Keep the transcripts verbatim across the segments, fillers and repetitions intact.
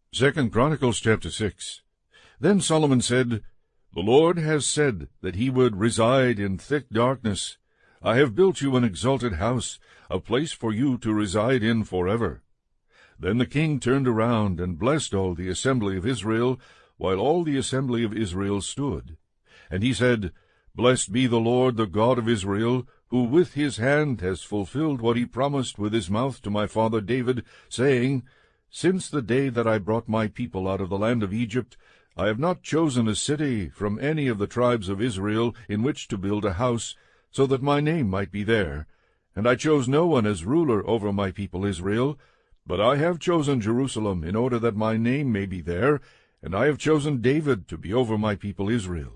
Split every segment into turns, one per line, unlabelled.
Second Chronicles chapter six. Then Solomon said, The Lord has said that he would reside in thick darkness. I have built you an exalted house, a place for you to reside in forever. Then the king turned around and blessed all the assembly of Israel, while all the assembly of Israel stood. And he said, Blessed be the Lord, the God of Israel, who with his hand has fulfilled what he promised with his mouth to my father David, saying, Since the day that I brought my people out of the land of Egypt, I have not chosen a city from any of the tribes of Israel in which to build a house, so that my name might be there. And I chose no one as ruler over my people Israel, but I have chosen Jerusalem in order that my name may be there, and I have chosen David to be over my people Israel.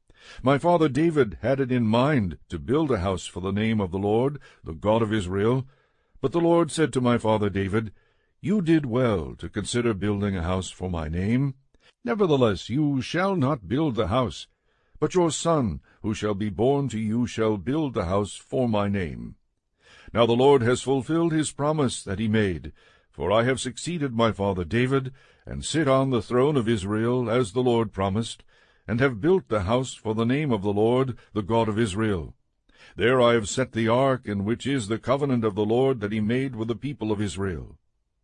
My father David had it in mind to build a house for the name of the Lord, the God of Israel. But the Lord said to my father David, You did well to consider building a house for my name. Nevertheless, you shall not build the house, but your son, who shall be born to you, shall build the house for my name. Now the Lord has fulfilled his promise that he made, for I have succeeded my father David, and sit on the throne of Israel, as the Lord promised, and have built the house for the name of the Lord, the God of Israel. There I have set the ark, in which is the covenant of the Lord that he made with the people of Israel.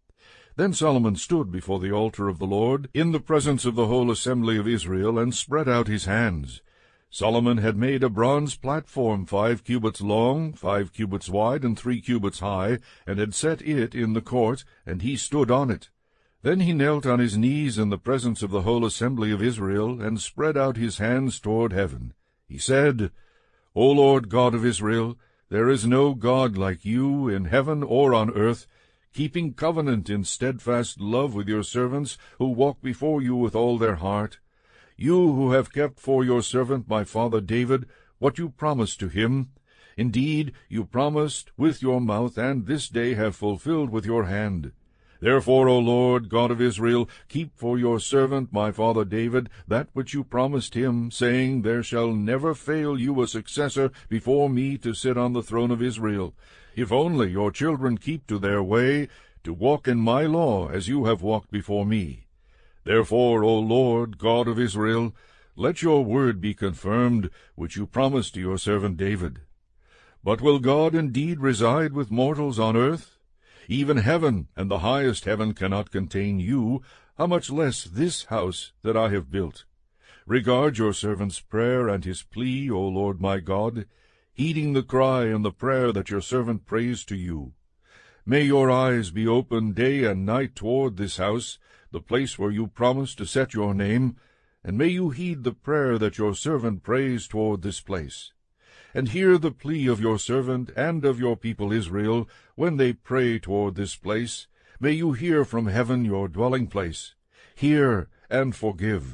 Then Solomon stood before the altar of the Lord, in the presence of the whole assembly of Israel, and spread out his hands. Solomon had made a bronze platform five cubits long, five cubits wide, and three cubits high, and had set it in the court, and he stood on it. Then he knelt on his knees in the presence of the whole assembly of Israel, and spread out his hands toward heaven. He said, O Lord God of Israel, there is no God like you in heaven or on earth, keeping covenant in steadfast love with your servants, who walk before you with all their heart. You who have kept for your servant my father David what you promised to him. Indeed, you promised with your mouth, and this day have fulfilled with your hand. Therefore, O Lord, God of Israel, keep for your servant my father David that which you promised him, saying, There shall never fail you a successor before me to sit on the throne of Israel, if only your children keep to their way, to walk in my law as you have walked before me. Therefore, O Lord, God of Israel, let your word be confirmed, which you promised to your servant David. But will God indeed reside with mortals on earth? Even heaven and the highest heaven cannot contain you, how much less this house that I have built. Regard your servant's prayer and his plea, O Lord my God, heeding the cry and the prayer that your servant prays to you. May your eyes be open day and night toward this house, the place where you promised to set your name, and may you heed the prayer that your servant prays toward this place. And hear the plea of your servant and of your people Israel, when they pray toward this place. May you hear from heaven your dwelling place. Hear and forgive.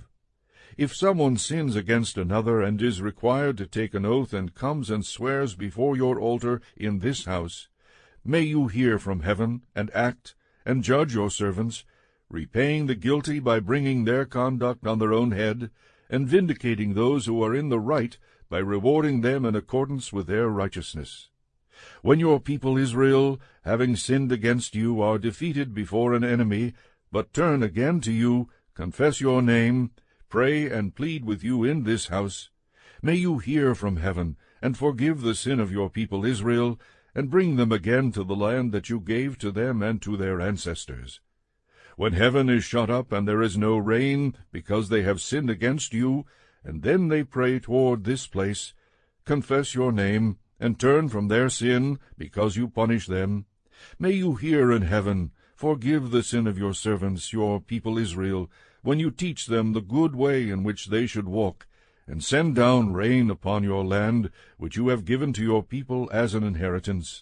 If someone sins against another, and is required to take an oath, and comes and swears before your altar in this house, may you hear from heaven, and act, and judge your servants, repaying the guilty by bringing their conduct on their own head, and vindicating those who are in the right, by rewarding them in accordance with their righteousness. When your people Israel, having sinned against you, are defeated before an enemy, but turn again to you, confess your name, pray and plead with you in this house, may you hear from heaven, and forgive the sin of your people Israel, and bring them again to the land that you gave to them and to their ancestors. When heaven is shut up, and there is no rain, because they have sinned against you, and then they pray toward this place, confess your name, and turn from their sin, because you punish them. May you hear in heaven, forgive the sin of your servants, your people Israel, when you teach them the good way in which they should walk, and send down rain upon your land, which you have given to your people as an inheritance.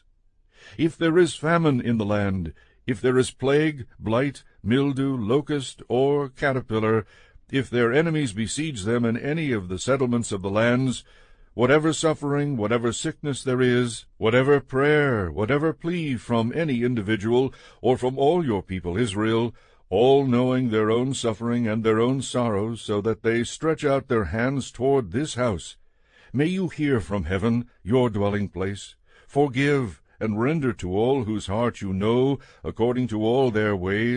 If there is famine in the land, if there is plague, blight, mildew, locust, or caterpillar, if their enemies besiege them in any of the settlements of the lands, whatever suffering, whatever sickness there is, whatever prayer, whatever plea from any individual, or from all your people Israel, all knowing their own suffering and their own sorrows, so that they stretch out their hands toward this house, may you hear from heaven, your dwelling place, forgive, and render to all whose heart you know, according to all their ways,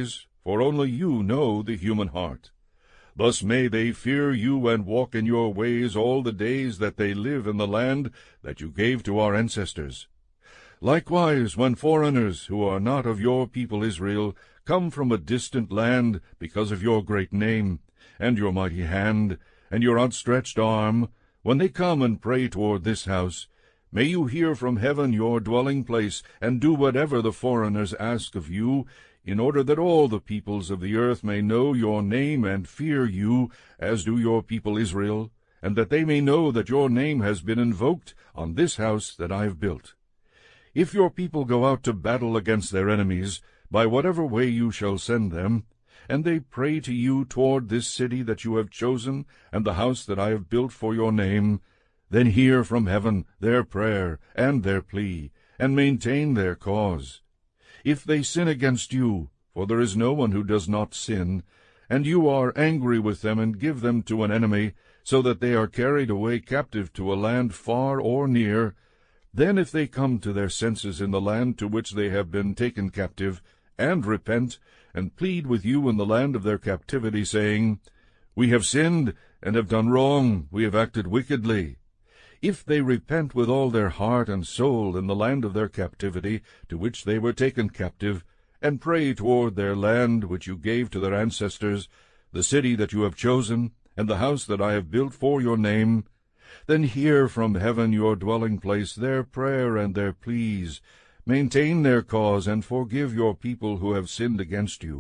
for only you know the human heart. Thus may they fear you and walk in your ways all the days that they live in the land that you gave to our ancestors. Likewise, when foreigners, who are not of your people Israel, come from a distant land because of your great name, and your mighty hand, and your outstretched arm, when they come and pray toward this house, may you hear from heaven your dwelling place, and do whatever the foreigners ask of you, in order that all the peoples of the earth may know your name and fear you, as do your people Israel, and that they may know that your name has been invoked on this house that I have built. If your people go out to battle against their enemies, by whatever way you shall send them, and they pray to you toward this city that you have chosen, and the house that I have built for your name, then hear from heaven their prayer and their plea, and maintain their cause. If they sin against you, for there is no one who does not sin, and you are angry with them and give them to an enemy, so that they are carried away captive to a land far or near, then if they come to their senses in the land to which they have been taken captive, and repent, and plead with you in the land of their captivity, saying, We have sinned, and have done wrong, we have acted wickedly. If they repent with all their heart and soul in the land of their captivity, to which they were taken captive, and pray toward their land which you gave to their ancestors, the city that you have chosen, and the house that I have built for your name, then hear from heaven your dwelling place their prayer and their pleas, maintain their cause, and forgive your people who have sinned against you.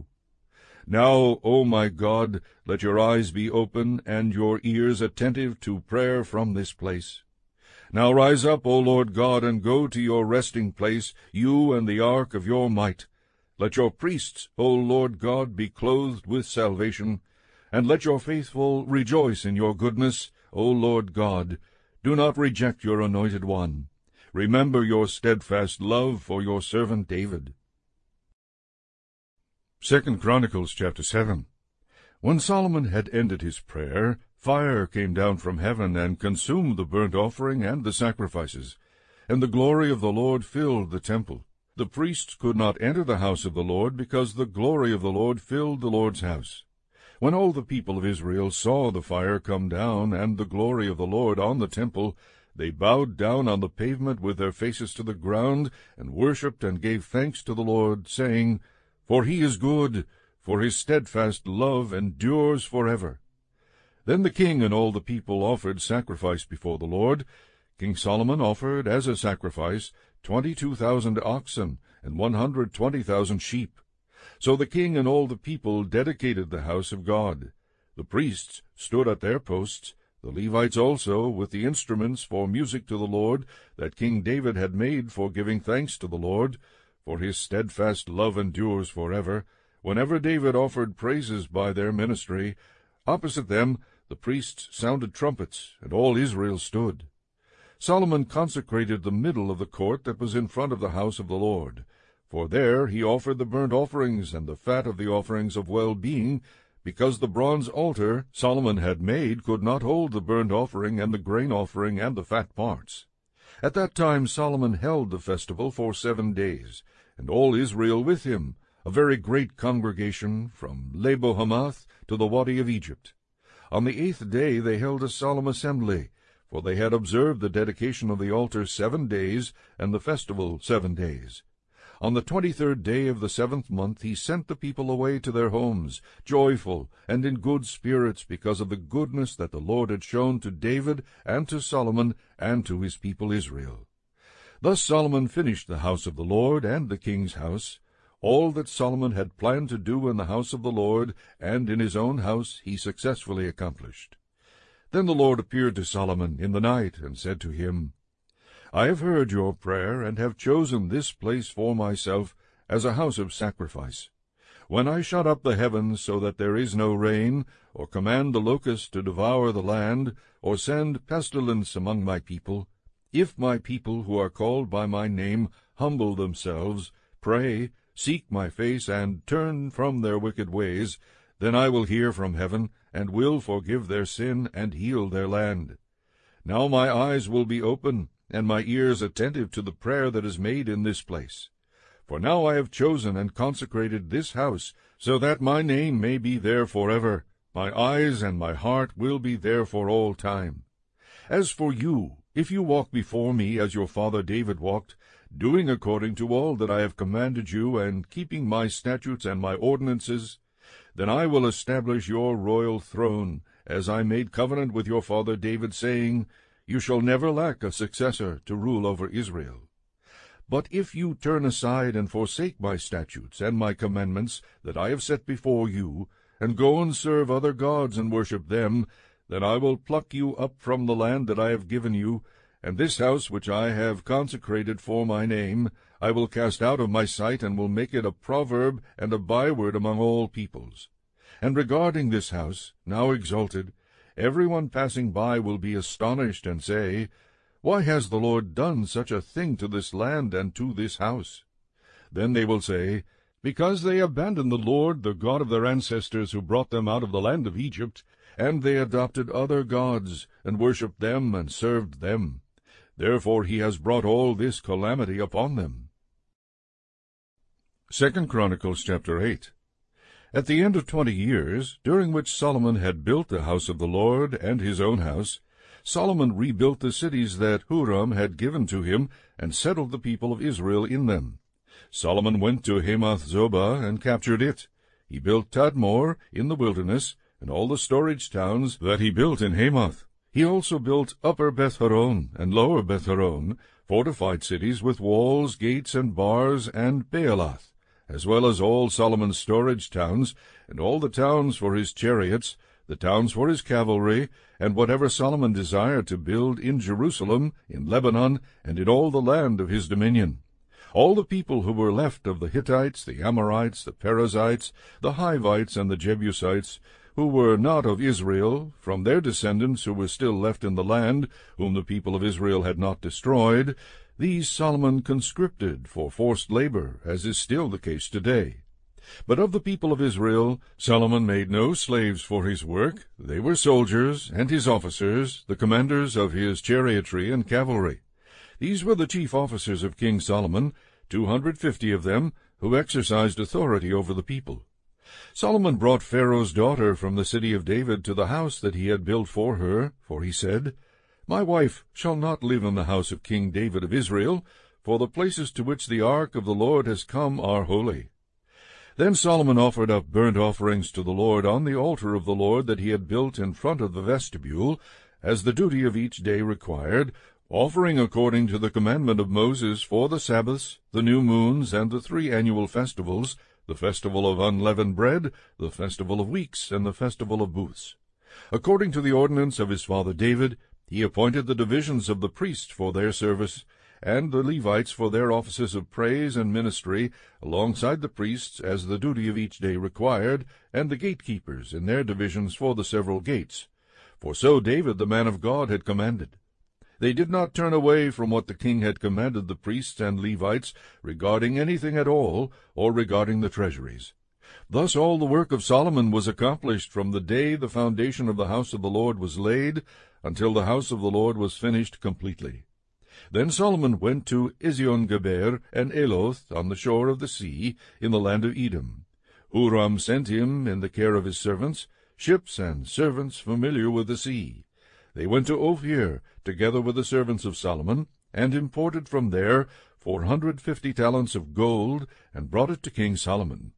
Now, O my God, let your eyes be open, and your ears attentive to prayer from this place. Now rise up, O Lord God, and go to your resting place, you and the ark of your might. Let your priests, O Lord God, be clothed with salvation, and let your faithful rejoice in your goodness, O Lord God. Do not reject your anointed one. Remember your steadfast love for your servant David. Second Chronicles chapter seven. When Solomon had ended his prayer, fire came down from heaven and consumed the burnt offering and the sacrifices, and the glory of the Lord filled the temple. The priests could not enter the house of the Lord, because the glory of the Lord filled the Lord's house. When all the people of Israel saw the fire come down and the glory of the Lord on the temple, they bowed down on the pavement with their faces to the ground, and worshipped and gave thanks to the Lord, saying, For he is good, for his steadfast love endures forever. Then the king and all the people offered sacrifice before the Lord. King Solomon offered as a sacrifice twenty-two thousand oxen and one hundred twenty thousand sheep. So the king and all the people dedicated the house of God. The priests stood at their posts, the Levites also, with the instruments for music to the Lord that King David had made for giving thanks to the Lord, for his steadfast love endures forever. Whenever David offered praises by their ministry, opposite them the priests sounded trumpets, and all Israel stood. Solomon consecrated the middle of the court that was in front of the house of the Lord, for there he offered the burnt offerings and the fat of the offerings of well-being, because the bronze altar Solomon had made could not hold the burnt offering and the grain offering and the fat parts. At that time Solomon held the festival for seven days, and all Israel with him, a very great congregation, from Lebo-Hamath to the Wadi of Egypt. On the eighth day they held a solemn assembly, for they had observed the dedication of the altar seven days, and the festival seven days. On the twenty-third day of the seventh month he sent the people away to their homes, joyful and in good spirits, because of the goodness that the Lord had shown to David and to Solomon and to his people Israel. Thus Solomon finished the house of the Lord and the king's house. All that Solomon had planned to do in the house of the Lord and in his own house he successfully accomplished. Then the Lord appeared to Solomon in the night and said to him, I have heard your prayer, and have chosen this place for myself as a house of sacrifice. When I shut up the heavens so that there is no rain, or command the locust to devour the land, or send pestilence among my people, if my people who are called by my name humble themselves, pray, seek my face, and turn from their wicked ways, then I will hear from heaven, and will forgive their sin, and heal their land. Now my eyes will be open, and my ears attentive to the prayer that is made in this place. For now I have chosen and consecrated this house, so that my name may be there forever. My eyes and my heart will be there for all time. As for you, if you walk before me as your father David walked, doing according to all that I have commanded you, and keeping my statutes and my ordinances, then I will establish your royal throne, as I made covenant with your father David, saying, You shall never lack a successor to rule over Israel. But if you turn aside and forsake my statutes and my commandments that I have set before you, and go and serve other gods and worship them, then I will pluck you up from the land that I have given you, and this house which I have consecrated for my name I will cast out of my sight, and will make it a proverb and a byword among all peoples. And regarding this house, now exalted, every one passing by will be astonished, and say, Why has the Lord done such a thing to this land and to this house? Then they will say, Because they abandoned the Lord, the God of their ancestors, who brought them out of the land of Egypt, and they adopted other gods, and worshipped them, and served them. Therefore he has brought all this calamity upon them. Second Chronicles chapter eight. At the end of twenty years, during which Solomon had built the house of the Lord and his own house, Solomon rebuilt the cities that Huram had given to him, and settled the people of Israel in them. Solomon went to Hamath-zobah and captured it. He built Tadmor in the wilderness, and all the storage towns that he built in Hamath. He also built Upper Beth-horon and Lower Beth-horon, fortified cities with walls, gates, and bars, and Baalath, as well as all Solomon's storage towns, and all the towns for his chariots, the towns for his cavalry, and whatever Solomon desired to build in Jerusalem, in Lebanon, and in all the land of his dominion. All the people who were left of the Hittites, the Amorites, the Perizzites, the Hivites, and the Jebusites, who were not of Israel, from their descendants who were still left in the land, whom the people of Israel had not destroyed, these Solomon conscripted for forced labor, as is still the case today. But of the people of Israel Solomon made no slaves for his work. They were soldiers, and his officers, the commanders of his chariotry and cavalry. These were the chief officers of King Solomon, two hundred fifty of them, who exercised authority over the people. Solomon brought Pharaoh's daughter from the city of David to the house that he had built for her, for he said, My wife shall not live in the house of King David of Israel, for the places to which the ark of the Lord has come are holy. Then Solomon offered up burnt offerings to the Lord on the altar of the Lord that he had built in front of the vestibule, as the duty of each day required, offering according to the commandment of Moses for the Sabbaths, the new moons, and the three annual festivals, the festival of unleavened bread, the festival of weeks, and the festival of booths. According to the ordinance of his father David, he appointed the divisions of the priests for their service, and the Levites for their offices of praise and ministry, alongside the priests as the duty of each day required, and the gatekeepers in their divisions for the several gates. For so David the man of God had commanded. They did not turn away from what the king had commanded the priests and Levites regarding anything at all, or regarding the treasuries. Thus all the work of Solomon was accomplished from the day the foundation of the house of the Lord was laid, until the house of the Lord was finished completely. Then Solomon went to Ezion-Geber and Eloth on the shore of the sea, in the land of Edom. Huram sent him, in the care of his servants, ships and servants familiar with the sea. They went to Ophir, together with the servants of Solomon, and imported from there four hundred fifty talents of gold, and brought it to King Solomon.